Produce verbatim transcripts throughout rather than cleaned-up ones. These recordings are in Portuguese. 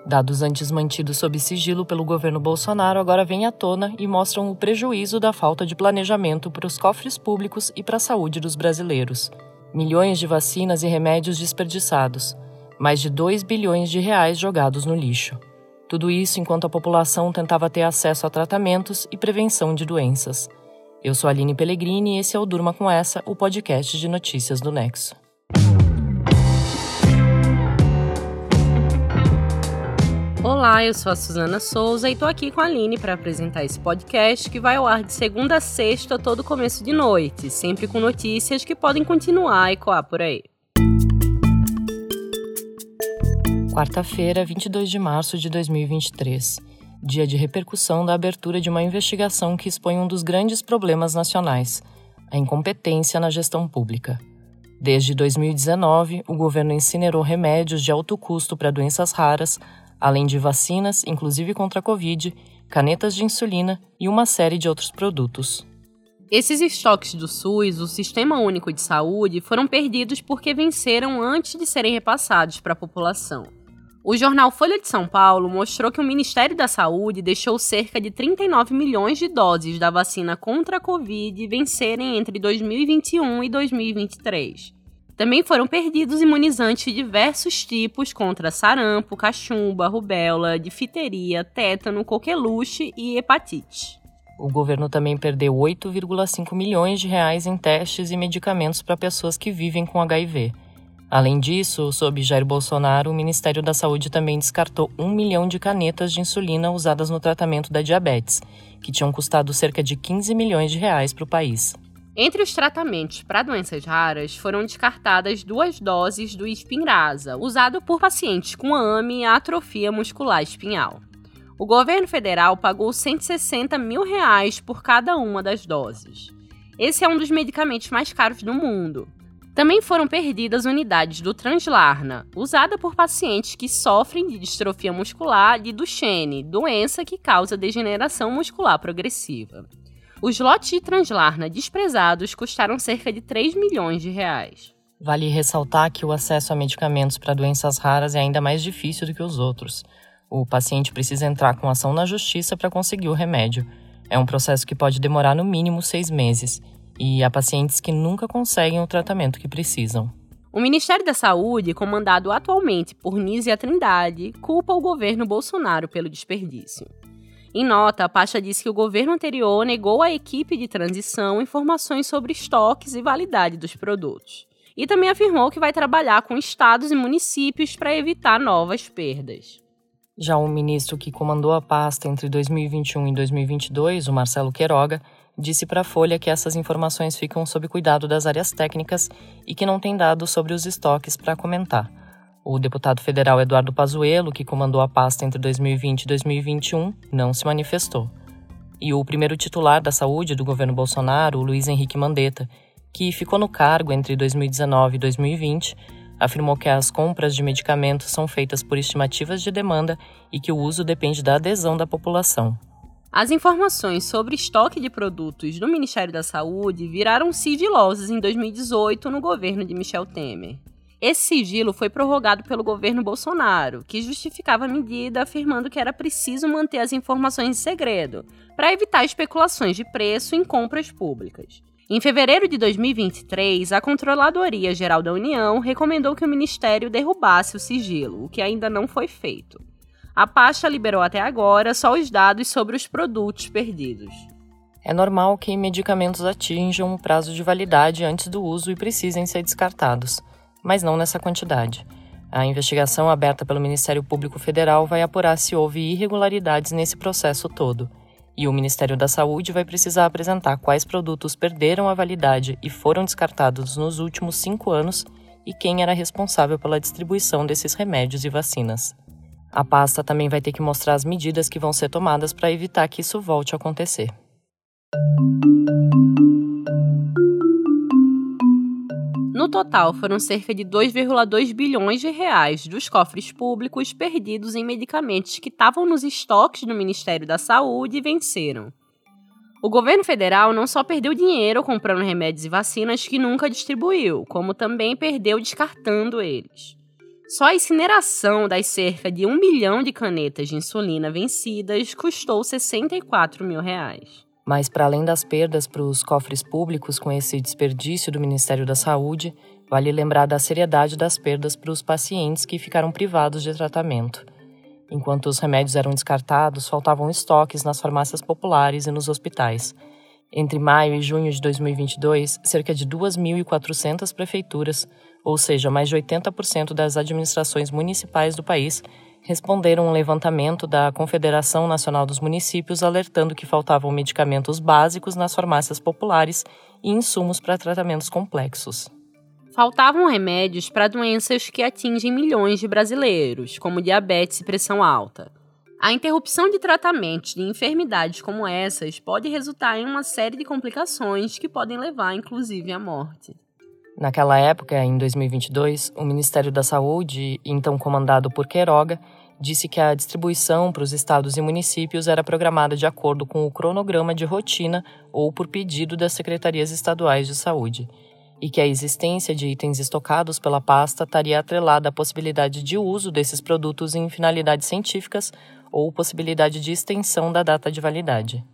Dados antes mantidos sob sigilo pelo governo Bolsonaro agora vêm à tona e mostram o prejuízo da falta de planejamento para os cofres públicos e para a saúde dos brasileiros. Milhões de vacinas e remédios desperdiçados, mais de dois bilhões de reais jogados no lixo. Tudo isso enquanto a população tentava ter acesso a tratamentos e prevenção de doenças. Eu sou a Aline Pellegrini e esse é o Durma Com Essa, o podcast de notícias do Nexo. Olá, eu sou a Suzana Souza e tô aqui com a Aline para apresentar esse podcast que vai ao ar de segunda a sexta, todo começo de noite, sempre com notícias que podem continuar a ecoar por aí. Quarta-feira, vinte e dois de março de dois mil e vinte e três, dia de repercussão da abertura de uma investigação que expõe um dos grandes problemas nacionais, a incompetência na gestão pública. Desde dois mil e dezenove, o governo incinerou remédios de alto custo para doenças raras, além de vacinas, inclusive contra a Covid, canetas de insulina e uma série de outros produtos. Esses estoques do SUS, o Sistema Único de Saúde, foram perdidos porque venceram antes de serem repassados para a população. O jornal Folha de São Paulo mostrou que o Ministério da Saúde deixou cerca de trinta e nove milhões de doses da vacina contra a Covid vencerem entre dois mil e vinte e um e dois mil e vinte e três. Também foram perdidos imunizantes de diversos tipos contra sarampo, cachumba, rubéola, difteria, tétano, coqueluche e hepatite. O governo também perdeu oito vírgula cinco milhões de reais em testes e medicamentos para pessoas que vivem com H I V. Além disso, sob Jair Bolsonaro, o Ministério da Saúde também descartou um milhão de canetas de insulina usadas no tratamento da diabetes, que tinham custado cerca de quinze milhões de reais para o país. Entre os tratamentos para doenças raras, foram descartadas duas doses do Spinraza, usado por pacientes com A M E e atrofia muscular espinhal. O governo federal pagou cento e sessenta mil reais por cada uma das doses. Esse é um dos medicamentos mais caros do mundo. Também foram perdidas unidades do Translarna, usada por pacientes que sofrem de distrofia muscular de Duchenne, doença que causa degeneração muscular progressiva. Os lotes de Translarna desprezados custaram cerca de três milhões de reais. Vale ressaltar que o acesso a medicamentos para doenças raras é ainda mais difícil do que os outros. O paciente precisa entrar com ação na justiça para conseguir o remédio. É um processo que pode demorar no mínimo seis meses. E há pacientes que nunca conseguem o tratamento que precisam. O Ministério da Saúde, comandado atualmente por Nízia Trindade, culpa o governo Bolsonaro pelo desperdício. Em nota, a pasta disse que o governo anterior negou à equipe de transição informações sobre estoques e validade dos produtos. E também afirmou que vai trabalhar com estados e municípios para evitar novas perdas. Já o ministro que comandou a pasta entre dois mil e vinte e um e dois mil e vinte e dois, o Marcelo Queiroga, disse para a Folha que essas informações ficam sob cuidado das áreas técnicas e que não tem dados sobre os estoques para comentar. O deputado federal Eduardo Pazuello, que comandou a pasta entre dois mil e vinte e dois mil e vinte e um, não se manifestou. E o primeiro titular da saúde do governo Bolsonaro, o Luiz Henrique Mandetta, que ficou no cargo entre dois mil e dezenove e dois mil e vinte, afirmou que as compras de medicamentos são feitas por estimativas de demanda e que o uso depende da adesão da população. As informações sobre estoque de produtos do Ministério da Saúde viraram sigilosas em dois mil e dezoito no governo de Michel Temer. Esse sigilo foi prorrogado pelo governo Bolsonaro, que justificava a medida afirmando que era preciso manter as informações em segredo, para evitar especulações de preço em compras públicas. Em fevereiro de dois mil e vinte e três, a Controladoria Geral da União recomendou que o Ministério derrubasse o sigilo, o que ainda não foi feito. A pasta liberou até agora só os dados sobre os produtos perdidos. É normal que medicamentos atinjam o prazo de validade antes do uso e precisem ser descartados, mas não nessa quantidade. A investigação aberta pelo Ministério Público Federal vai apurar se houve irregularidades nesse processo todo. E o Ministério da Saúde vai precisar apresentar quais produtos perderam a validade e foram descartados nos últimos cinco anos e quem era responsável pela distribuição desses remédios e vacinas. A pasta também vai ter que mostrar as medidas que vão ser tomadas para evitar que isso volte a acontecer. No total, foram cerca de dois vírgula dois bilhões de reais dos cofres públicos perdidos em medicamentos que estavam nos estoques do Ministério da Saúde e venceram. O governo federal não só perdeu dinheiro comprando remédios e vacinas que nunca distribuiu, como também perdeu descartando eles. Só a incineração das cerca de um milhão de canetas de insulina vencidas custou sessenta e quatro mil reais. Mas, para além das perdas para os cofres públicos com esse desperdício do Ministério da Saúde, vale lembrar da seriedade das perdas para os pacientes que ficaram privados de tratamento. Enquanto os remédios eram descartados, faltavam estoques nas farmácias populares e nos hospitais. Entre maio e junho de dois mil e vinte e dois, cerca de duas mil e quatrocentas prefeituras, ou seja, mais de oitenta por cento das administrações municipais do país, responderam um levantamento da Confederação Nacional dos Municípios alertando que faltavam medicamentos básicos nas farmácias populares e insumos para tratamentos complexos. Faltavam remédios para doenças que atingem milhões de brasileiros, como diabetes e pressão alta. A interrupção de tratamentos de enfermidades como essas pode resultar em uma série de complicações que podem levar, inclusive, à morte. Naquela época, em dois mil e vinte e dois, o Ministério da Saúde, então comandado por Queiroga, disse que a distribuição para os estados e municípios era programada de acordo com o cronograma de rotina ou por pedido das secretarias estaduais de saúde, e que a existência de itens estocados pela pasta estaria atrelada à possibilidade de uso desses produtos em finalidades científicas ou possibilidade de extensão da data de validade.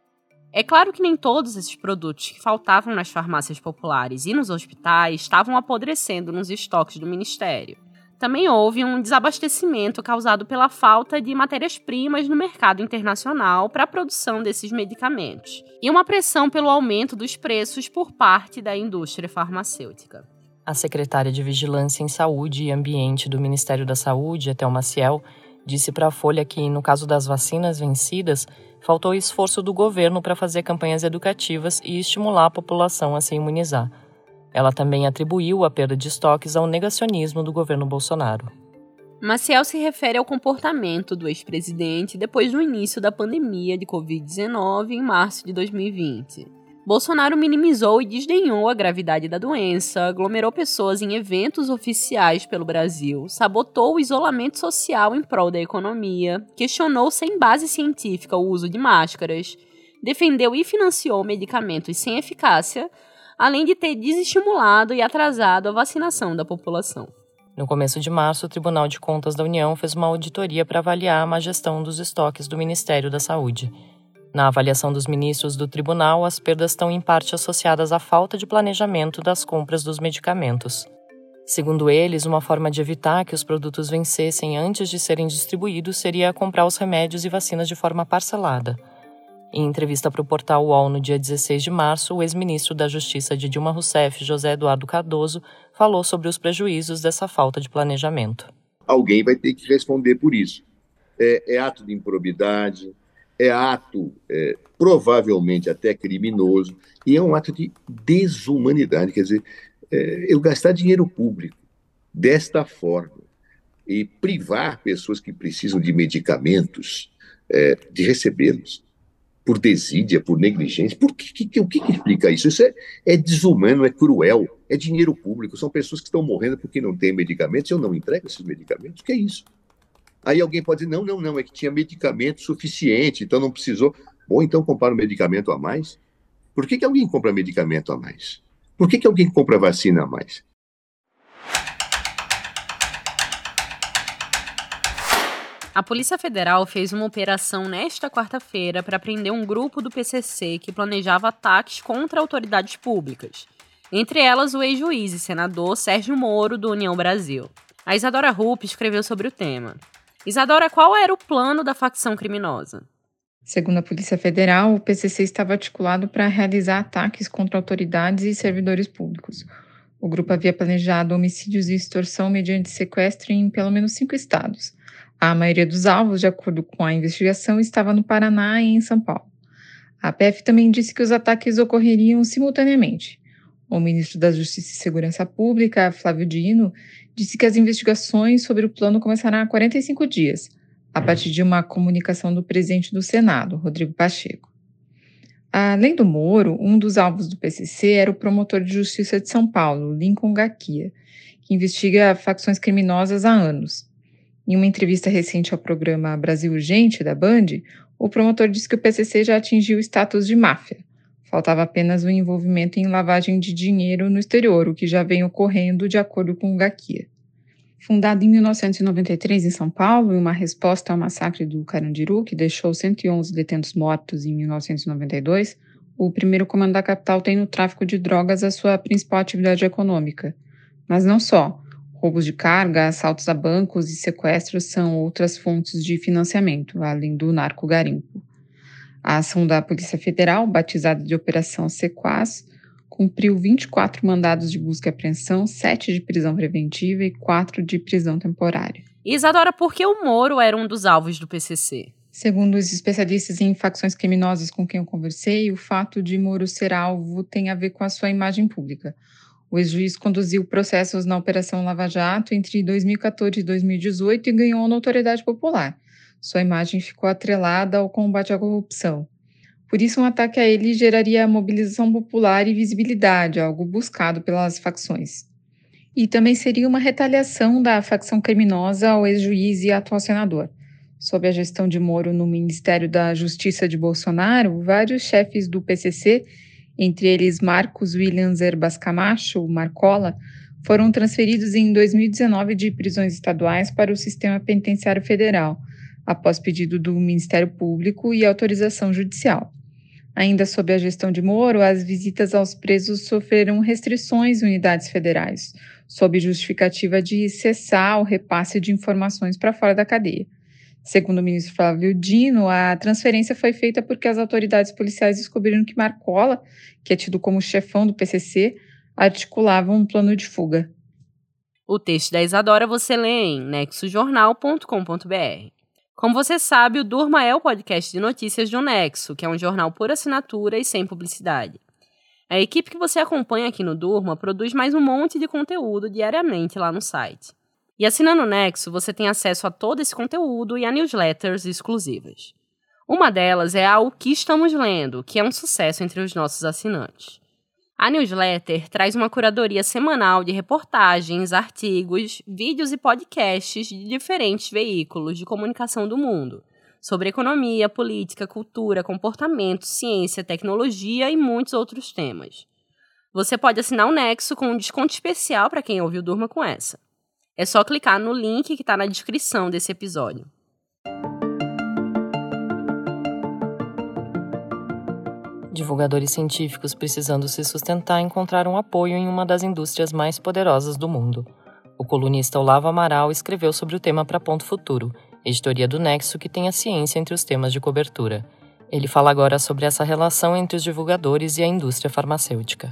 É claro que nem todos esses produtos que faltavam nas farmácias populares e nos hospitais estavam apodrecendo nos estoques do Ministério. Também houve um desabastecimento causado pela falta de matérias-primas no mercado internacional para a produção desses medicamentos e uma pressão pelo aumento dos preços por parte da indústria farmacêutica. A secretária de Vigilância em Saúde e Ambiente do Ministério da Saúde, Etel Maciel, disse para a Folha que, no caso das vacinas vencidas, faltou esforço do governo para fazer campanhas educativas e estimular a população a se imunizar. Ela também atribuiu a perda de estoques ao negacionismo do governo Bolsonaro. Maciel se refere ao comportamento do ex-presidente depois do início da pandemia de covid dezenove em março de dois mil e vinte. Bolsonaro minimizou e desdenhou a gravidade da doença, aglomerou pessoas em eventos oficiais pelo Brasil, sabotou o isolamento social em prol da economia, questionou sem base científica o uso de máscaras, defendeu e financiou medicamentos sem eficácia, além de ter desestimulado e atrasado a vacinação da população. No começo de março, o Tribunal de Contas da União fez uma auditoria para avaliar a má gestão dos estoques do Ministério da Saúde. Na avaliação dos ministros do tribunal, as perdas estão em parte associadas à falta de planejamento das compras dos medicamentos. Segundo eles, uma forma de evitar que os produtos vencessem antes de serem distribuídos seria comprar os remédios e vacinas de forma parcelada. Em entrevista para o portal U O L no dia dezesseis de março, o ex-ministro da Justiça de Dilma Rousseff, José Eduardo Cardoso, falou sobre os prejuízos dessa falta de planejamento. Alguém vai ter que responder por isso. É, é ato de improbidade, é ato é, provavelmente até criminoso, e é um ato de desumanidade. Quer dizer, é, eu gastar dinheiro público desta forma e privar pessoas que precisam de medicamentos é, de recebê-los, por desídia, por negligência. Por que, que, o que, que explica isso? Isso é, é desumano, é cruel, é dinheiro público, são pessoas que estão morrendo porque não têm medicamentos, eu não entrego esses medicamentos, o que é isso? Aí alguém pode dizer, não, não, não, é que tinha medicamento suficiente, então não precisou. Bom, então comprar um medicamento a mais? Por que, que alguém compra medicamento a mais? Por que, que alguém compra vacina a mais? A Polícia Federal fez uma operação nesta quarta-feira para prender um grupo do P C C que planejava ataques contra autoridades públicas. Entre elas, o ex-juiz e senador Sérgio Moro, do União Brasil. A Isadora Rupp escreveu sobre o tema. Isadora, qual era o plano da facção criminosa? Segundo a Polícia Federal, o P C C estava articulado para realizar ataques contra autoridades e servidores públicos. O grupo havia planejado homicídios e extorsão mediante sequestro em pelo menos cinco estados. A maioria dos alvos, de acordo com a investigação, estava no Paraná e em São Paulo. A P F também disse que os ataques ocorreriam simultaneamente. O ministro da Justiça e Segurança Pública, Flávio Dino, disse que as investigações sobre o plano começarão há quarenta e cinco dias, a partir de uma comunicação do presidente do Senado, Rodrigo Pacheco. Além do Moro, um dos alvos do P C C era o promotor de justiça de São Paulo, Lincoln Gaquia, que investiga facções criminosas há anos. Em uma entrevista recente ao programa Brasil Urgente, da Band, o promotor disse que o P C C já atingiu o status de máfia. Faltava apenas o envolvimento em lavagem de dinheiro no exterior, o que já vem ocorrendo de acordo com o Gaquia. Fundado em mil novecentos e noventa e três em São Paulo, em uma resposta ao massacre do Carandiru, que deixou cento e onze detentos mortos em mil novecentos e noventa e dois, o primeiro comando da capital tem no tráfico de drogas a sua principal atividade econômica. Mas não só. Roubos de carga, assaltos a bancos e sequestros são outras fontes de financiamento, além do narco-garimpo. A ação da Polícia Federal, batizada de Operação Sequaz, cumpriu vinte e quatro mandados de busca e apreensão, sete de prisão preventiva e quatro de prisão temporária. Isadora, por que o Moro era um dos alvos do P C C? Segundo os especialistas em facções criminosas com quem eu conversei, o fato de Moro ser alvo tem a ver com a sua imagem pública. O ex-juiz conduziu processos na Operação Lava Jato entre dois mil e quatorze e dois mil e dezoito e ganhou notoriedade popular. Sua imagem ficou atrelada ao combate à corrupção. Por isso, um ataque a ele geraria mobilização popular e visibilidade, algo buscado pelas facções. E também seria uma retaliação da facção criminosa ao ex-juiz e atual senador. Sob a gestão de Moro no Ministério da Justiça de Bolsonaro, vários chefes do P C C, entre eles Marcos Williams Herbas Camacho, Marcola, foram transferidos em dois mil e dezenove de prisões estaduais para o sistema penitenciário federal, após pedido do Ministério Público e autorização judicial. Ainda sob a gestão de Moro, as visitas aos presos sofreram restrições em unidades federais, sob justificativa de cessar o repasse de informações para fora da cadeia. Segundo o ministro Flávio Dino, a transferência foi feita porque as autoridades policiais descobriram que Marcola, que é tido como chefão do P C C, articulava um plano de fuga. O texto da Isadora você lê em nexo jornal ponto com ponto b r. Como você sabe, o Durma é o podcast de notícias do Nexo, que é um jornal por assinatura e sem publicidade. A equipe que você acompanha aqui no Durma produz mais um monte de conteúdo diariamente lá no site. E assinando o Nexo, você tem acesso a todo esse conteúdo e a newsletters exclusivas. Uma delas é a O Que Estamos Lendo, que é um sucesso entre os nossos assinantes. A newsletter traz uma curadoria semanal de reportagens, artigos, vídeos e podcasts de diferentes veículos de comunicação do mundo, sobre economia, política, cultura, comportamento, ciência, tecnologia e muitos outros temas. Você pode assinar o Nexo com um desconto especial para quem ouviu Durma com essa. É só clicar no link que está na descrição desse episódio. Divulgadores científicos precisando se sustentar encontraram apoio em uma das indústrias mais poderosas do mundo. O colunista Olavo Amaral escreveu sobre o tema para Ponto Futuro, editoria do Nexo que tem a ciência entre os temas de cobertura. Ele fala agora sobre essa relação entre os divulgadores e a indústria farmacêutica.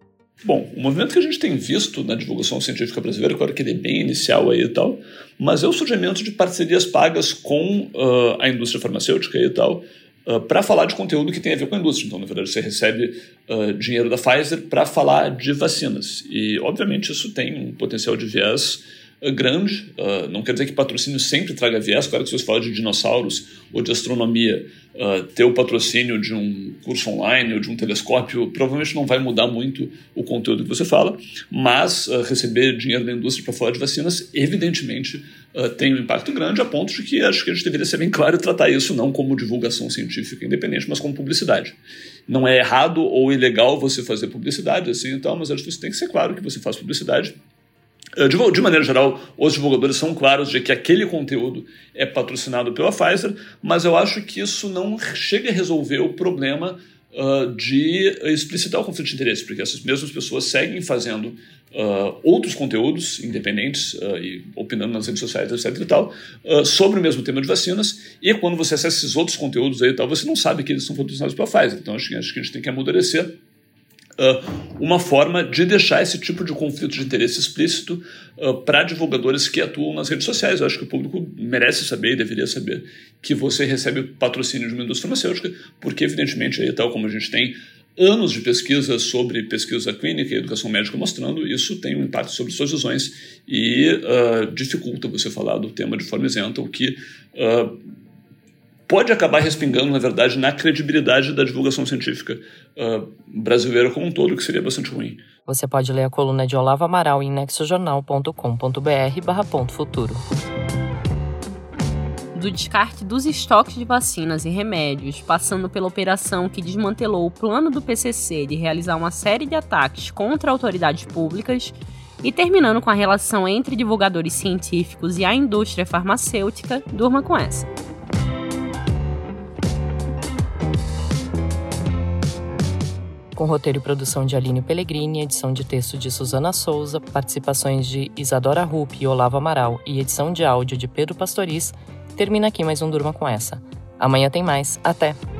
Bom, o movimento que a gente tem visto na divulgação científica brasileira, claro que ele é bem inicial aí e tal, mas é o surgimento de parcerias pagas com uh, a indústria farmacêutica e tal, uh, para falar de conteúdo que tem a ver com a indústria. Então, na verdade, você recebe uh, dinheiro da Pfizer para falar de vacinas. E, obviamente, isso tem um potencial de viés uh, grande. Uh, não quer dizer que patrocínio sempre traga viés. Claro que se você fala de dinossauros ou de astronomia, Uh, ter o patrocínio de um curso online ou de um telescópio provavelmente não vai mudar muito o conteúdo que você fala, mas uh, receber dinheiro da indústria para falar de vacinas evidentemente uh, tem um impacto grande, a ponto de que acho que a gente deveria ser bem claro e tratar isso não como divulgação científica independente, mas como publicidade. Não é errado ou ilegal você fazer publicidade assim e tal, mas acho que você tem que ser claro que você faz publicidade. De, de maneira geral, os divulgadores são claros de que aquele conteúdo é patrocinado pela Pfizer, mas eu acho que isso não chega a resolver o problema uh, de explicitar o conflito de interesse, porque essas mesmas pessoas seguem fazendo uh, outros conteúdos independentes uh, e opinando nas redes sociais, etc e tal, uh, sobre o mesmo tema de vacinas, e quando você acessa esses outros conteúdos aí e tal, você não sabe que eles são patrocinados pela Pfizer. Então acho que, acho que a gente tem que amadurecer Uh, uma forma de deixar esse tipo de conflito de interesse explícito uh, para divulgadores que atuam nas redes sociais. Eu acho que o público merece saber e deveria saber que você recebe patrocínio de uma indústria farmacêutica, porque evidentemente, aí, tal como a gente tem anos de pesquisa sobre pesquisa clínica e educação médica mostrando, isso tem um impacto sobre suas visões e uh, dificulta você falar do tema de forma isenta, o que uh, pode acabar respingando, na verdade, na credibilidade da divulgação científica uh, brasileira como um todo, que seria bastante ruim. Você pode ler a coluna de Olavo Amaral em nexo jornal ponto com ponto b r barra ponto futuro. Do descarte dos estoques de vacinas e remédios, passando pela operação que desmantelou o plano do P C C de realizar uma série de ataques contra autoridades públicas, E terminando com a relação entre divulgadores científicos e a indústria farmacêutica, durma com essa. Com roteiro e produção de Aline Pellegrini, edição de texto de Suzana Souza, participações de Isadora Rupp e Olavo Amaral e edição de áudio de Pedro Pastoriz, termina aqui mais um Durma com Essa. Amanhã tem mais. Até!